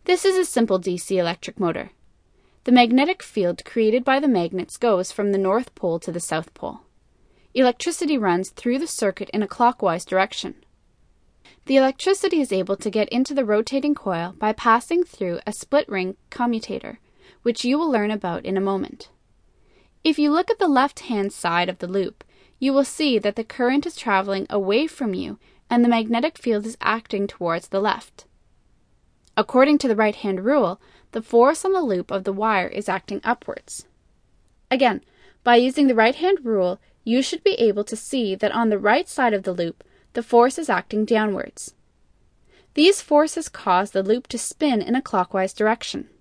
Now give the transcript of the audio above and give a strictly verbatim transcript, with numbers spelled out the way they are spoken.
This is a simple D C electric motor. The magnetic field created by the magnets goes from the North Pole to the South Pole. Electricity runs through the circuit in a clockwise direction. The electricity is able to get into the rotating coil by passing through a split-ring commutator, which you will learn about in a moment. If you look at the left-hand side of the loop, you will see that the current is traveling away from you and the magnetic field is acting towards the left. According to the right-hand rule, the force on the loop of the wire is acting upwards. Again, by using the right-hand rule, you should be able to see that on the right side of the loop, the force is acting downwards. These forces cause the loop to spin in a clockwise direction.